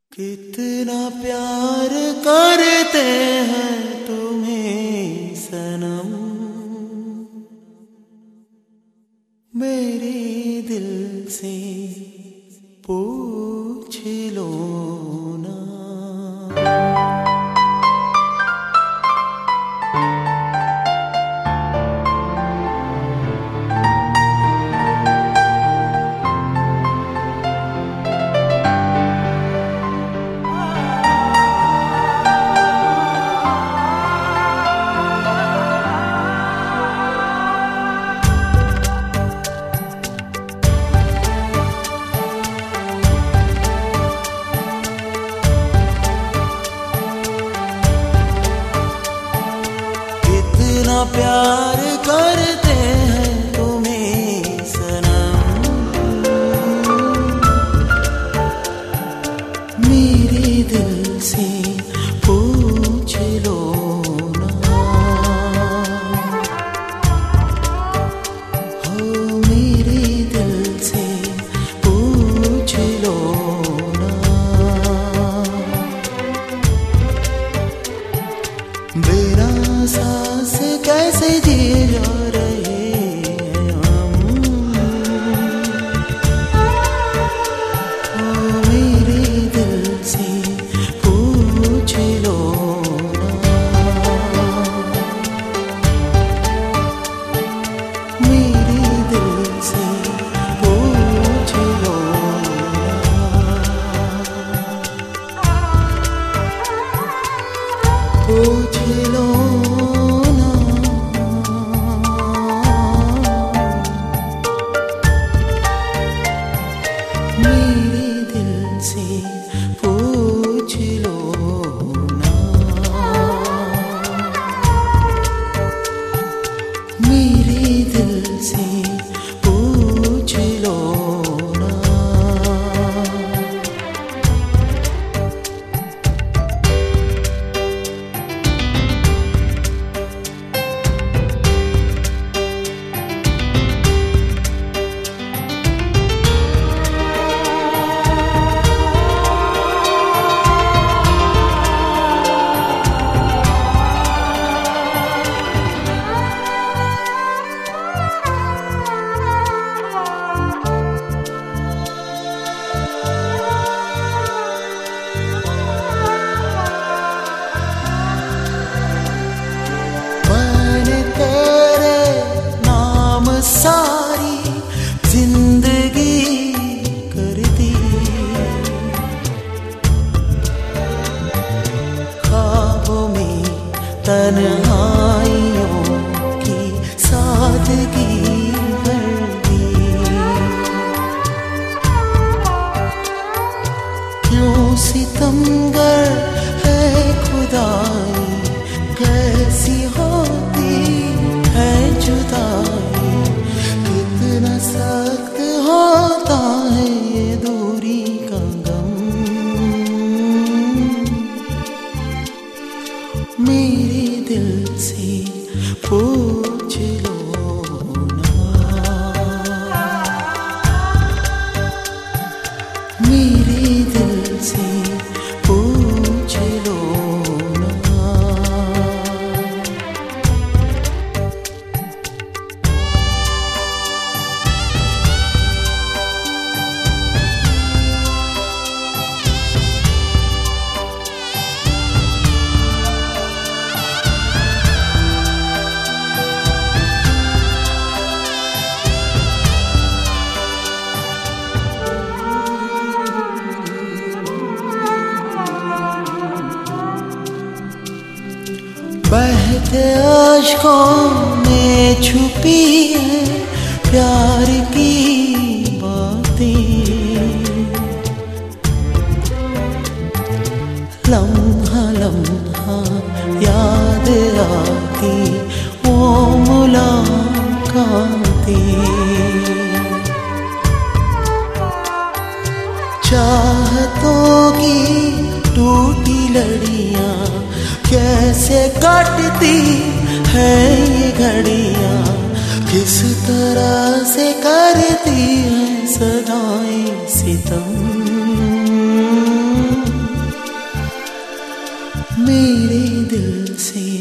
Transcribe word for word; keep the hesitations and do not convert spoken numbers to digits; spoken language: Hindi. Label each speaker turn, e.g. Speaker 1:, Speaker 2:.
Speaker 1: कितना प्यार करते हैं तुम्हें सनम, मेरे दिल से पूछ लो ना। कितना प्यार करते हैं तुम्हें सनम, मेरे दिल से पूछ लो ना। हो मेरे दिल से पूछ लो ना। बिना सांस कैसे जी जा रहे हैं हम, ओ मेरे दिल से पूछ लो ना। मेरे दिल से पूछ लो ना। पूछ लो मेरे दिल से पूछ लो ना। मेरे दिल से पूछ लो ना। सारी जिंदगी कर दी, ख्वाबों में तन्हाइयों की सादगी कर दी। क्यों सितमगर है खुदाई, कैसी होती है जुदाई। कितना सख्त होता है ये दूरी का गम, मेरे दिल से पूछ लो ना। मेरे दिल से पूछ लो ना। बहते आशिकों में छुपी है प्यार की बातें, लम्हा लम्हा याद आती वो मुलाकातें। चाहतों की टूटी लड़ियां कैसे काटती है ये घड़ियां, किस तरह से करती है सदाएं सितम। मेरे दिल से।